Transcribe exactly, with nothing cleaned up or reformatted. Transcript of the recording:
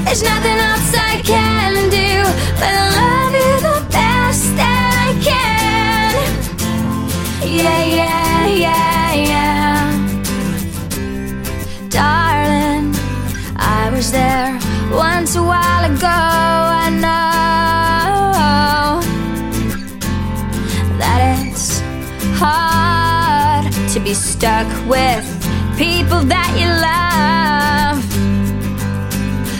There's nothing else I can do but love you the best that I can. Yeah, yeah, yeah, yeah. Darling, I was there once a while ago. I know that it's hard to be stuck with people that you love.